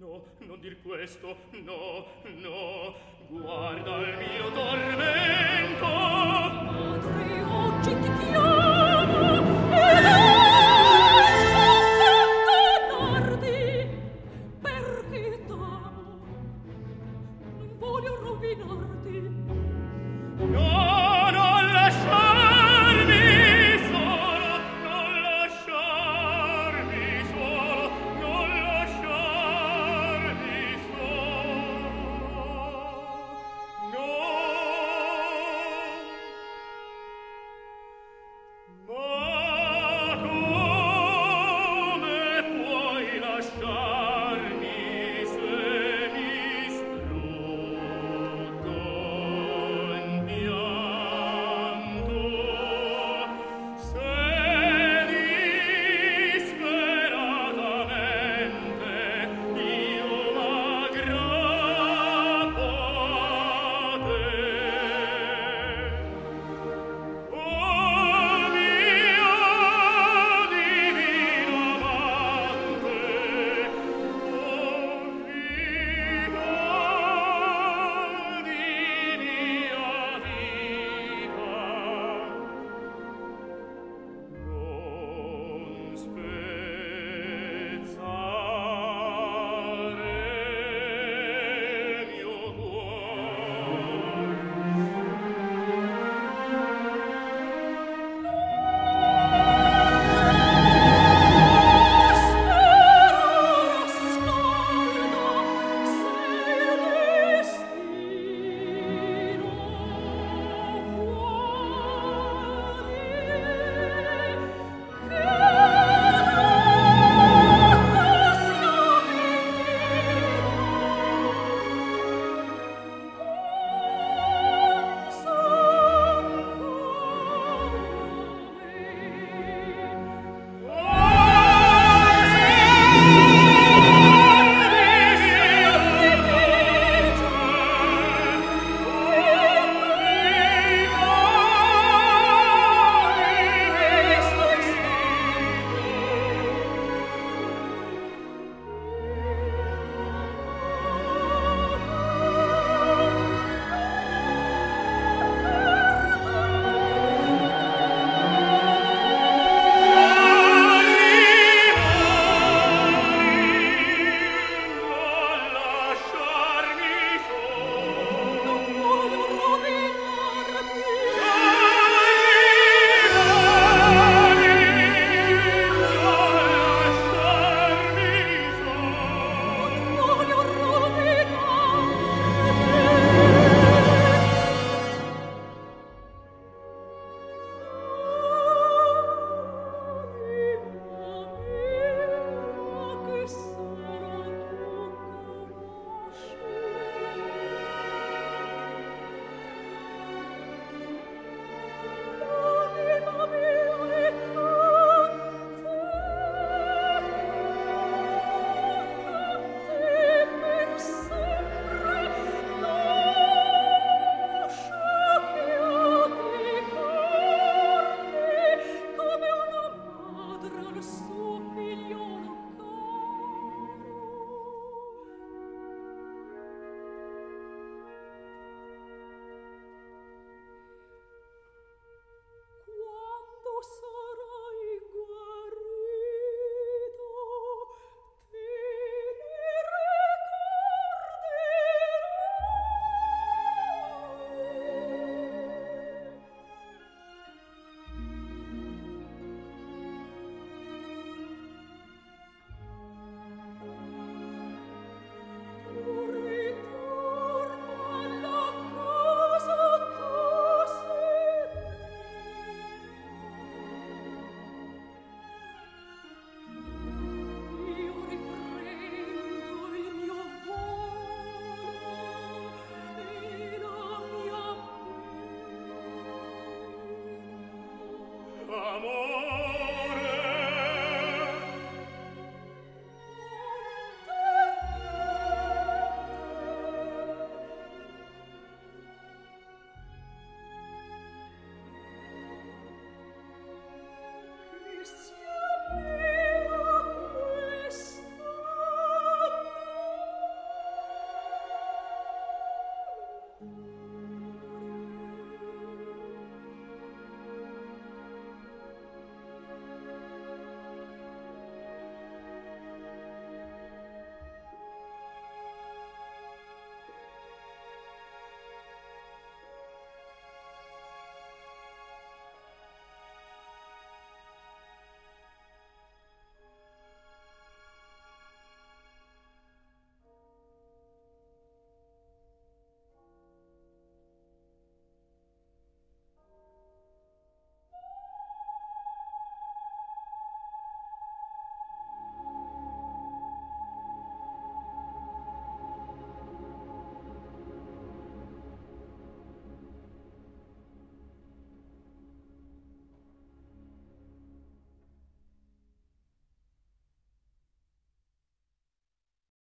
No, non dir questo, no, no, guarda il mio tormento. Madre, oggi ti chiamo e non perché t'amo, non voglio rovinarti. No, non lasciarmi solo, non lasciarmi solo, non lasciarmi solo. No. Ma come puoi lasciarmi se mi struggo in pianto, se disperatamente io m'aggrappo a te? Oh mio divino amante, oh vita di mia vita, non spezzare il mio cuore. Quando sarai guarito, te ne ricorderai. Tu ritorna alla casa tua serena. Io riprendo il mio volo e la mia pena. Amore